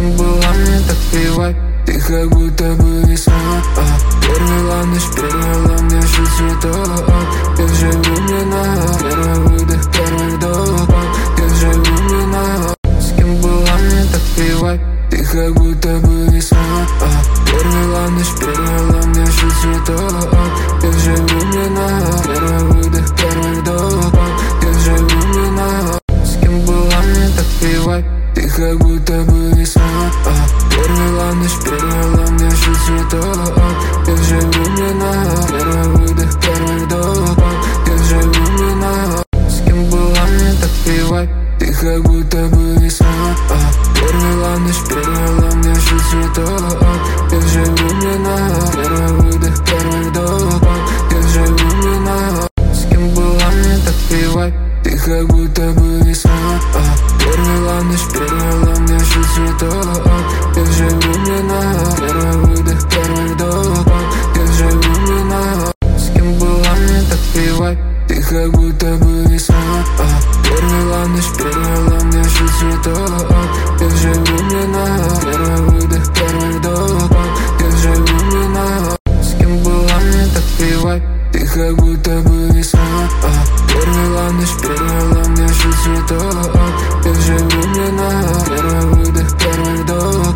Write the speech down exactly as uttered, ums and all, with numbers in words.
кем была, мне так плевать. Ты как будто бы весна, а первый ландыш, первый лом, я же цветок. Я же влюблена, первый выдох, первый вдох. Я же влюблена, с кем была, мне так плевать. Ты как будто бы весна, а первый ландыш, первый лом, я же цветок. Я же влюблена, первый выдох, первый вдох. Я же влюблена, с кем была, мне так плевать. Ты как будто бы весна, а первый ландыш, первый лом, я же цветок. Я же влюблена, первый выдох, первый вдох. Я же влюблена, с кем была, мне так плевать. Ты как будто бы весна, а первый ландыш, первый лом, я же цветок. Я же влюблена, первый выдох, первый вдох. Я же влюблена, с кем была, мне так плевать. Ты как будто бы весна, а первый ландыш, первый лом, я же цветок. Я же влюблена, первый выдох, первый вдох. Я же влюблена, с кем была, мне так плевать. Ты как будто бы весна, а первый ландыш, первый лом, я же цветок. Я же влюблена, первый выдох, первый вдох. Я же влюблена, с кем была, мне так плевать. Ты как будто бы весна, а первый ландыш, первый лом, я же цветок. Я же влюблена, первый выдох, первый вдох.